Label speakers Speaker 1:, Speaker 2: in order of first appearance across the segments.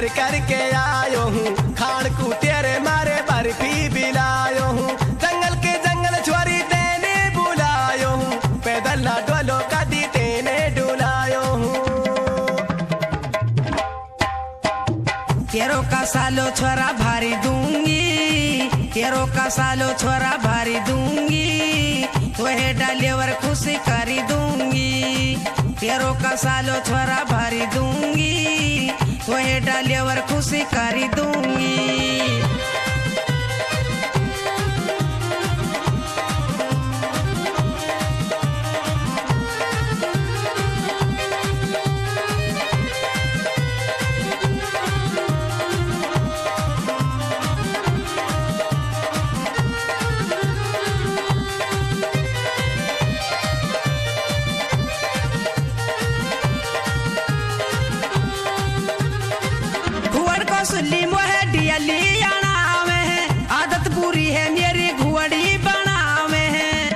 Speaker 1: करके आयो हूँ, खान को तेरे मारे बर्फी बिलायो हूँ। जंगल के जंगल छोरी तेने बुलायो हूँ, पैदल ना डोलो कदी तेने डुलायो हूँ।
Speaker 2: तेरो का सालो छोरा भारी दूंगी, तेरो का सालो छोरा भारी दूंगी, तोहे डालेवर खुशी करी दूंगी। तेरो का सालो छोरा भारी दूंगी, तोहे डालेवर खुशी करी दूंगी। सुल्ली मोहे डियली आना में, आदत बुरी है मेरी घुवड़ी बनावे है।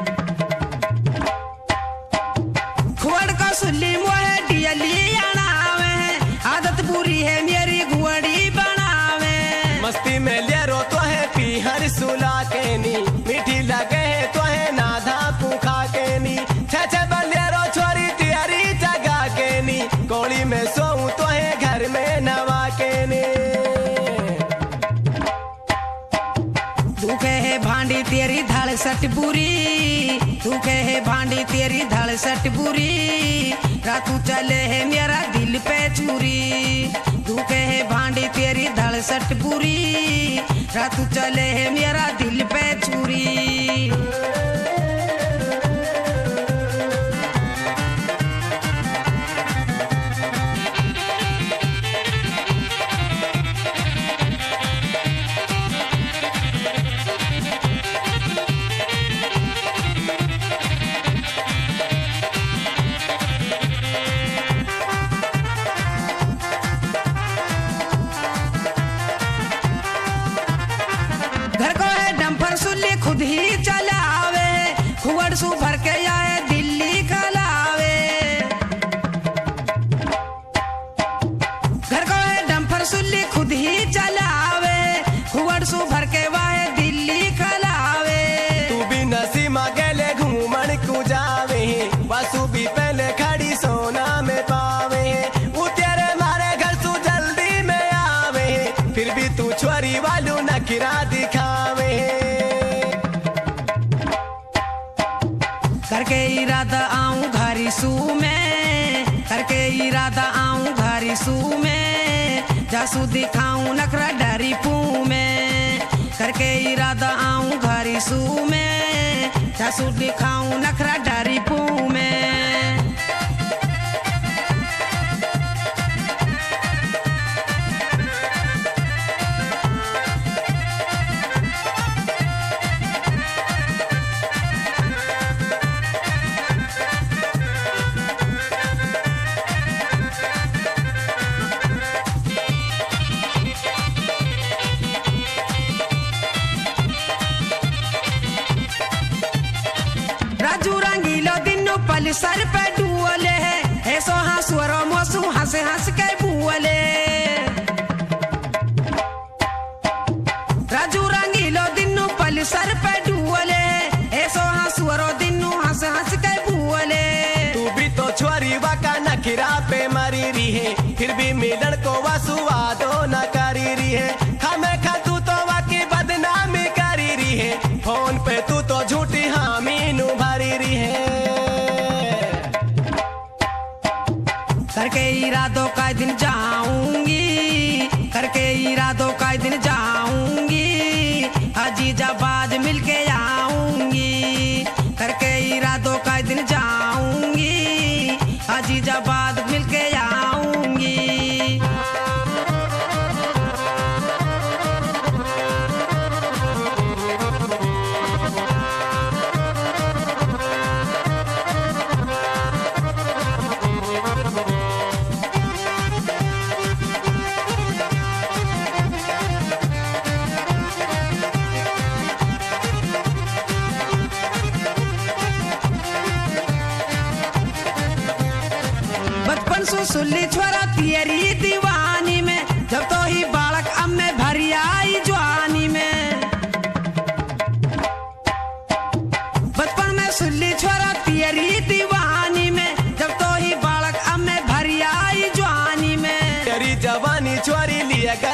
Speaker 2: घुवड़ का सुल्ली मोहे डियली आना में, आदत बुरी है मेरी घुवड़ी बनावे।
Speaker 1: मस्ती में ले रो तो है पीहर सुला के नी, मीठी लगे तो है नाधा पुखा के नी। छे बले रो छोरी तियारी जगा के नी, कोड़ी में सोऊं तो है घर में नवा के नी।
Speaker 2: दुखे है भांडी तेरी धड़ सट बुरी, दुखे है भांडी तेरी धड़ सट बुरी, रातू चले है मेरा दिल पे छुरी। दुखे है भांडी तेरी धड़ सट बुरी, रातू चले है मेरा दिल पे छुरी। घर को है डंपर सुल्ली खुद ही चलावे, खुवड़ सु भर के आए दिल्ली खलावे। घर को है डंपर सुल्ली खुद ही चलावे, खुवड़ सु भर के वाए दिल्ली खलावे।
Speaker 1: तू भी नसीमा गेले घूमन को जावे, बसु भी पहले खड़ी सोना में पावे। वो तेरे मारे घर सु जल्दी में आवे, फिर भी तू छोरी वालू नखरा दिखावे।
Speaker 2: करके इरादा आऊं घरी सू में, करके इरादा आऊं घरी सू में, जासू दिखाऊं नखरा डरी पू में। करके इरादा आऊं घरी सू में, जासू दिखाऊं नखरा डरी पू में। राजू रंगीलो दिनो पल सर पे डुअले है, ऐसो हंसुरो मोसू हंस हंस के बुअले। राजू रंगीलो दिनो पल सर पे डुअले है, ऐसो हंसुरो दिनो हंस हंस के बुअले।
Speaker 1: तू भी तो छोरी वाका नखरा पे मरी रही है, फिर भी मिलन को वसुवादो न करी रही है। खामे खा तू तो वाकी बदनामी करी रही है, फोन पे तू तो झूठी हामी नु भरी रही है।
Speaker 2: करके इरादों का दिन जाऊंगी, करके इरादों का दिन जाऊंगी, अजीजाबाद मिलके आऊंगी। करके इरादों का दिन जाऊंगी, अजीजाबाद मिलके आऊंगी। सुल्ली छोरा तेरी दीवानी में,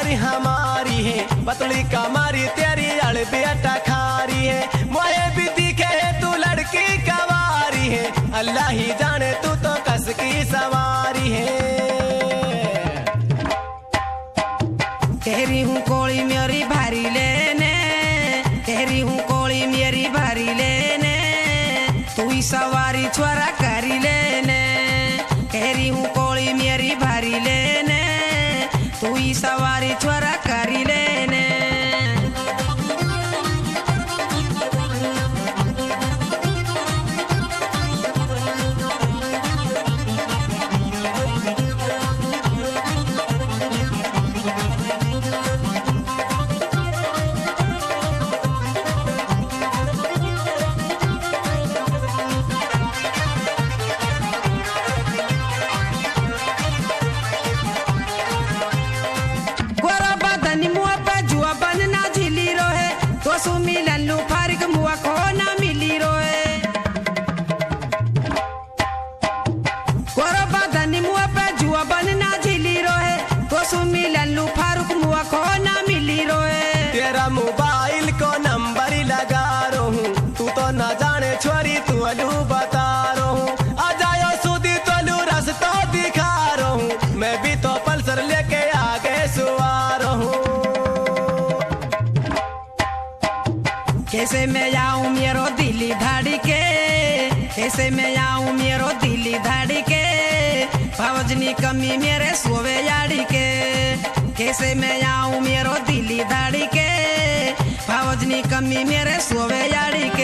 Speaker 1: यारी हमारी है, पतली कमारी तेरी अड़बियटा खारी है। मोहे भी दिखे तू लड़की कवारी है, अल्लाह ही जाने तू तो कस की सवारी है।
Speaker 2: तेरी हूँ कोड़ी मेरी भारी लेने, तेरी हूँ कोड़ी मेरी भारी लेने, तू ही सवारी छोरा करी लेने। तेरी हूँ कोड़ी मेरी भारी लेने, तू ही सवारी छोरा करी लेने।
Speaker 1: तेरा मोबाइल को नंबर लगा रो हूँ, तू तो न जाने छोरी तू अलू बता रो हूँ। आ जाओ सुधी तोलू रास्ता दिखा रो हूँ, मैं भी तो पल्सर लेके आगे सुवार हूँ।
Speaker 2: कैसे मैं आऊँ मेरो दिल्ली धाड़ी के, कैसे मैं आऊँ मेरो दिल्ली धाड़ी के, भावजनी कमी मेरे सोवे याड़ी के। कैसे मैं आऊँ मेरो दिल्ली धाड़ी के, भावजनी कमी मेरे सोवे याड़ी के।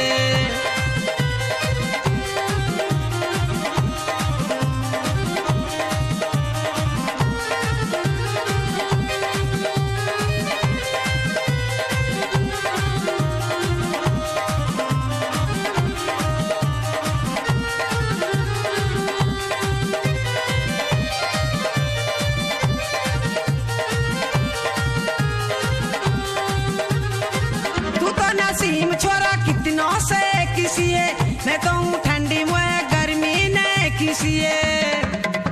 Speaker 2: नसीम छोरा कितनों से किसी है, मैं तो हूँ ठंडी मुझे गर्मी ने किसी है।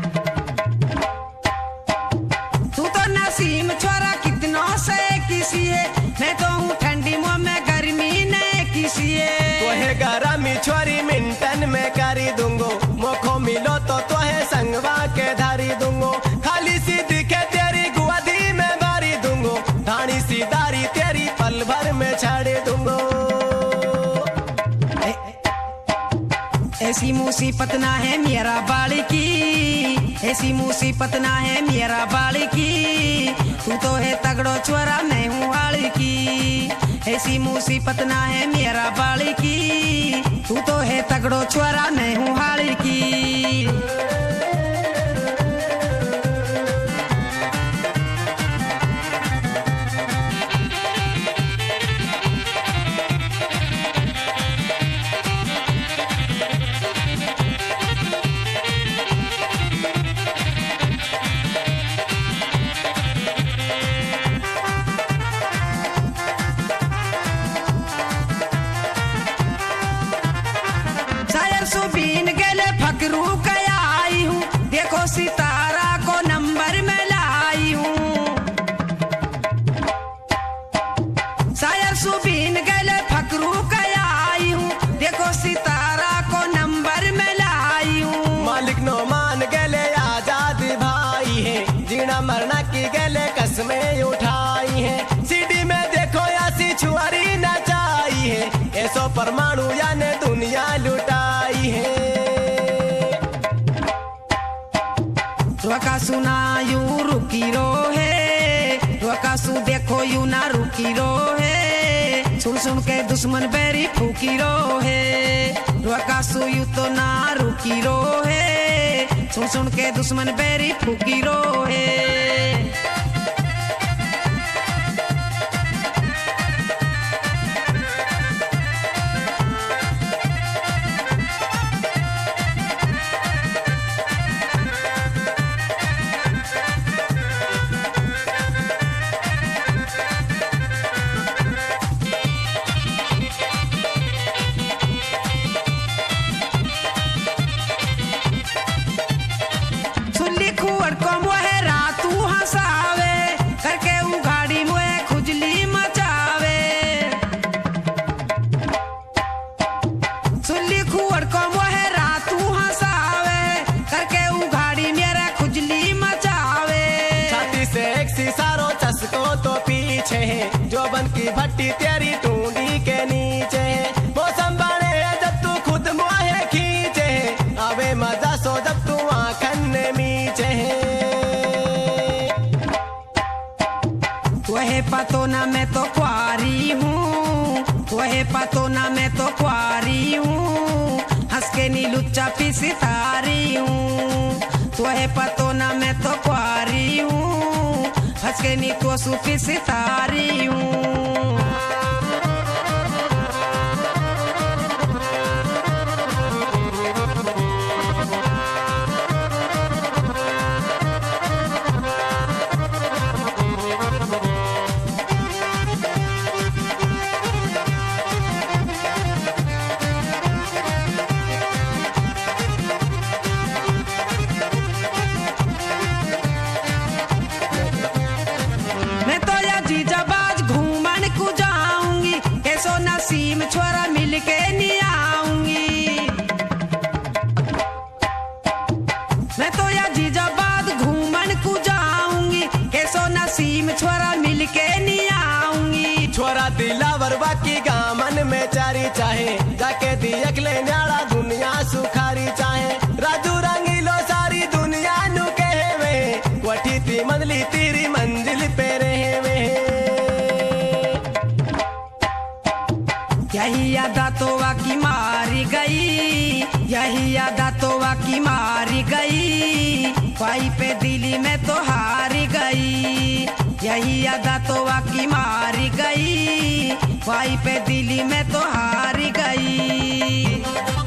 Speaker 2: तू तो नसीम छोरा कितनों से किसी है, मैं तो हूँ ठंडी मुझे गर्मी ने किसी है।
Speaker 1: तोहे गरमी छोरी मिंटन में करी दूंगो, मोखो मिलो तो तोहे संगवा के धारी दूंगो। खाली सी दिखे तेरी गुआदी में बारी दूंगो, धानी सी दारी तेरी पल भर में छाड़ी दूंगो।
Speaker 2: ऐसी मुसीबत ना है मेरा बाली की, ऐसी मुसीबत ना है मेरा बाली की, तू तो है तगड़ो छोरा मैं हूँ हाली की। ऐसी मुसीबत ना है मेरा बाली की, तू तो है तगड़ो छोरा मैं हूँ हाली की। सुबीन गले फकरू कया आई हूँ, देखो सितारा को नंबर में लाई हूँ। शायर सुबीन गले फकरू कया आई हूँ, देखो सितारा को नंबर में लाई हूँ।
Speaker 1: मालिक नो मान गले आजाद भाई है, जीना मरना की गले कसमें उठाई है। सीडी में देखो ऐसी छुआरी नचाई है, ऐसो परमाणु याने दुनिया लुटाई है।
Speaker 2: सुना यू रुकी रो है, रकासू देखो यू ना रुकी रो है, सुन सुन के दुश्मन बेरी फूकी रो है। रकासू यू तो ना रुकी रो है, सुन सुन के दुश्मन बेरी फूकी रो है। करके
Speaker 1: में मजा सो जब तू आँखन मीचे है।
Speaker 2: तुहे पतो ना मैं तो कुआरी हूँ, तुहे पतो ना मैं तो कुआरी हूँ, हंस के नी लुच्चा पी सितारी हूँ। तुहे पतो ना मैं तो कुआरी हूँ, हंस के नी तो सूफी सितारी हूँ। नसीम छोरा मिलके नहीं आऊंगी, मैं तो या जीजाबाद घूमन को जाऊंगी, कैसो नसीम छोरा मिलके नहीं आऊंगी।
Speaker 1: छोरा दिलावर बाकी गामन में चारी चाहे, जाके दियक ले न्याड़ा दुनिया सुखारी चाहे। राजू रंगीलो सारी दुनिया नु कहे वे, वठी ती मंजिली तेरी मंजिल पे रहे वे।
Speaker 2: यही यादा तो वाकी मारी गई, यही यादा तो वाकी मारी गई, पाई पे दिल्ली में तो हारी गई। यही यादा तो वाकी मारी गई, पाई पे दिल्ली में तो हारी गई।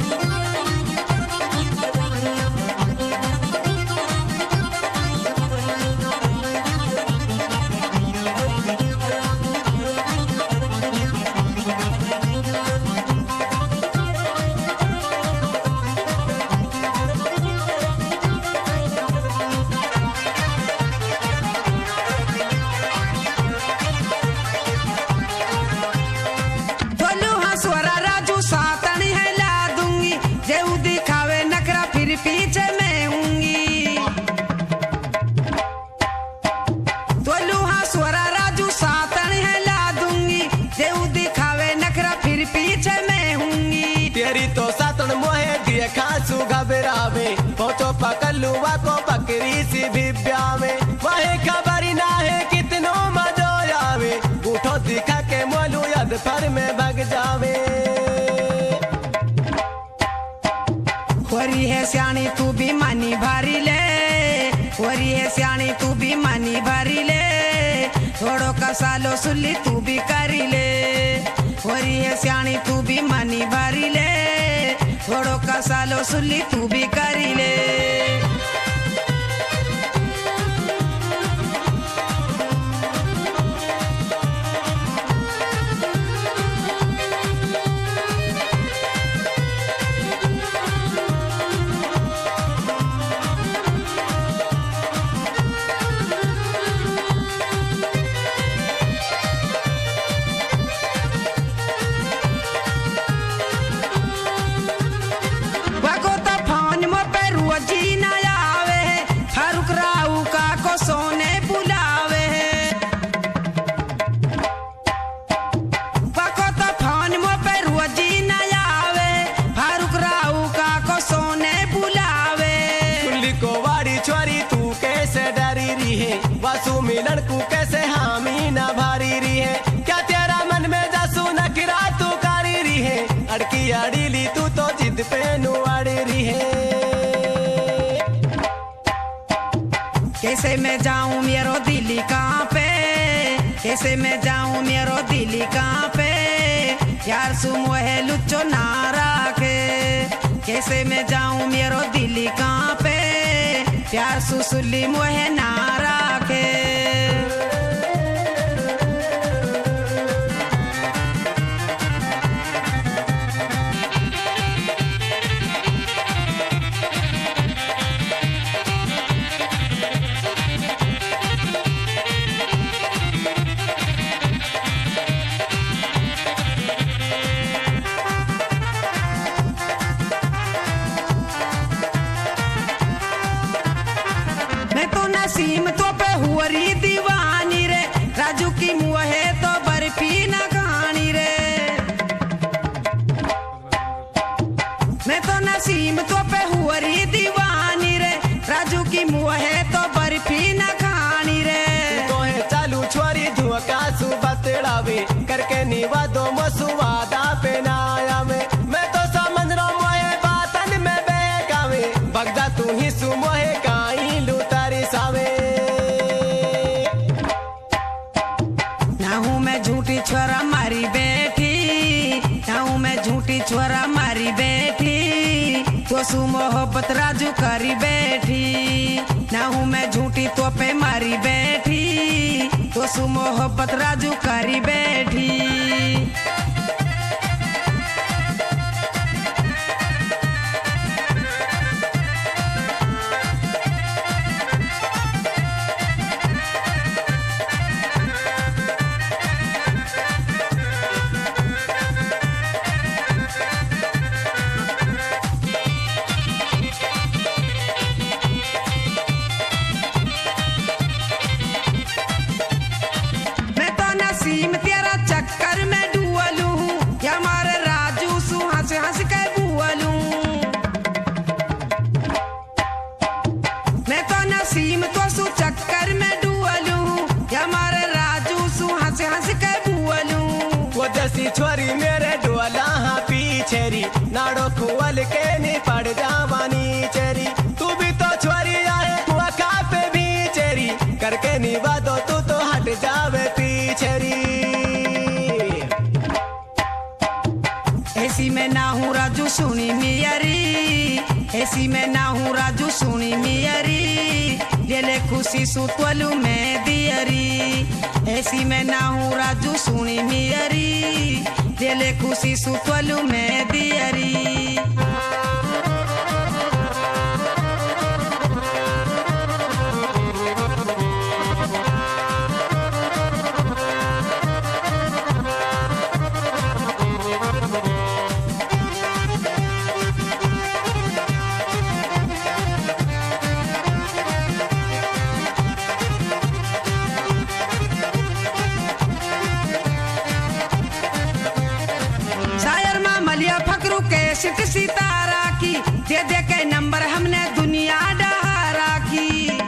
Speaker 2: पीछे मैं हूंगी तो लूहा स्वरा राजू सातन है ला दूंगी, देव दिखावे नखरा फिर पीछे मैं हूंगी।
Speaker 1: तेरी तो सातन मोहे दिए खासू घबरावे, पहुंचो पकलुआ को बकरी सी भी ब्यावे। वही खबर ना है कितनो मजो आवे, उठो दिखा के मोलू यद पर में भग जावे।
Speaker 2: वरी है सियाणी तू भी मानी भारी ले, वरी है सियाणी तू भी मानी भारी ले, थोड़ो कसालो सुली तू भी करी ले। वरी है सियाणी तू भी मानी भारी ले, थोड़ो कसालो सुली तू भी करी ले। सोने बुलावे पको तो फोन मो पे रोजी न आवे, फारूक राव का को सोने बुलावे।
Speaker 1: सुल्ली को वाड़ी छोरी तू कैसे डरी रही है, वासु मिलन को कैसे हामी ना भारी रही है। क्या तेरा मन में जासू नखरा तू कारी रही है, अड़की अड़ी ली तू तो जिद पे नुआड़ी रही है।
Speaker 2: कैसे मैं जाऊं मेरो दिल्ली कहाँ पे, कैसे मैं जाऊं मेरो दिल्ली कहाँ पे, यार सुमो है लुच्चो नारा के। कैसे मैं जाऊं मेरो दिल्ली कहाँ पे, प्यार सुसुली मोहे नारा के। नसीम तो मोहब्बत राजू करी बैठी, ना हूँ मैं झूठी तो पे मारी बैठी, तो सु मोहब्बत राजू करी बैठी। नसीम तेरा चक्कर में डुअलू, या मारे राजू सु हंस हंस के बुअलू। मैं तो नसीम तो सु चक्कर में डुअलू, या मारे राजू सु हंस हंस के बुअलू।
Speaker 1: वो जैसी छोरी मेरे डोला हाँ पीछेरी, नाड़ो खुअल के नहीं पड़ जावानी चेरी। तू भी तो छोरी आए मुआ पे भी चेरी, करके नहीं वादो तू तो हट जावे पीछेरी।
Speaker 2: ऐसी में ना हूँ राजू सुनी मियरी, ऐसी में ना हूँ राजू सुनी मियरी, ले ले खुशी सुतवलू में दियरी। ऐसी में ना हूँ राजू सुनी मियरी, ले ले खुशी सुतवलू में दियरी। मलिया फकरू के सिट सितारा की, दे दे के नंबर हमने दुनिया डहारा की।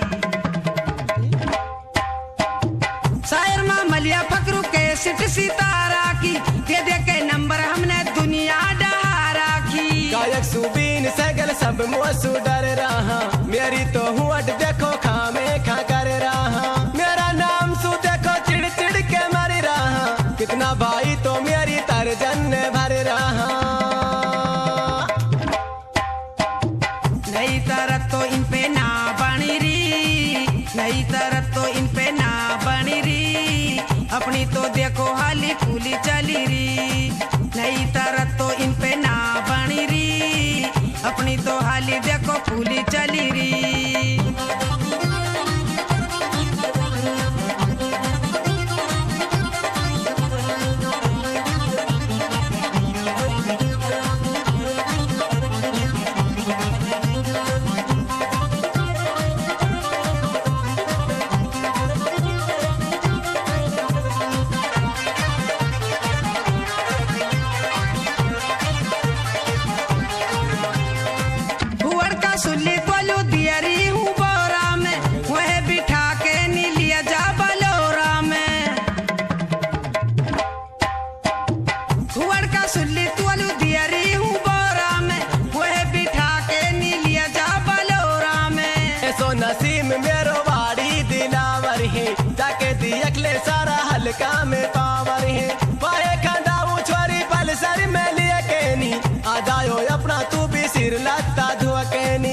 Speaker 2: शायर माँ मलिया फकरू के सिट सितारा की, दे दे के नंबर हमने दुनिया डहारा की।
Speaker 1: गायक सुबीन सगल सब मोसू डर रहा, मेरी तो हूँ अट देखो खामे खा कर रहा। मेरा नाम सु देखो चिड़ चिड़ के मर रहा, कितना भाई तो मेरी तरजन भर रहा।
Speaker 2: नई तरह तो इन पे ना बनी री, नई तरह तो इन पे ना बनी री, अपनी तो देखो हाली फूली चली री। नई तरह तो इन पे ना बनी री, अपनी तो हाली देखो फूली चली री। सुल्ली कोलू दियरी हूँ बोरा में, वह बिठा के नी लिया जा बलोरा में। हुआड़ का सुल्ली कोलू दियरी हूँ बोरा में, वह बिठा के नी लिया जा बलोरा में।
Speaker 1: ऐसो नसीम मेरो वाड़ी दिलावर है, जाके दियकले सारा हल्का में पावर है। पाए खंडाऊ छोरी पलसर में लिया के नी, आ जायो अपना तू भी सिर लत्ता धुआ के नी।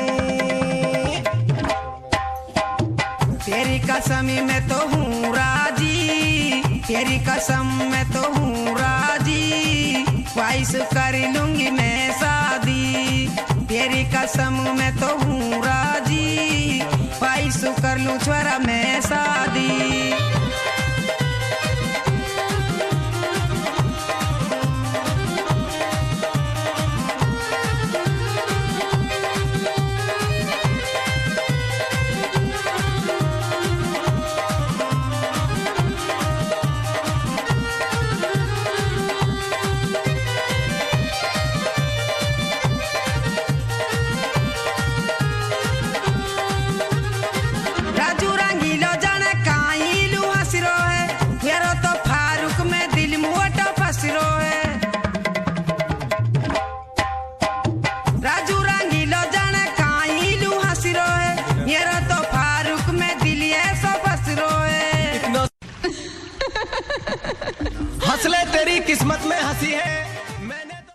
Speaker 2: तेरी कसम में तो हूँ राजी, तेरी कसम में तो हूँ राजी, ख्वाहिश कर लूंगी मैं शादी। तेरी कसम में तो हूँ राजी, ख्वाहिश कर लूं छोरा मैं शादी।
Speaker 1: हंसले तेरी किस्मत में हंसी है।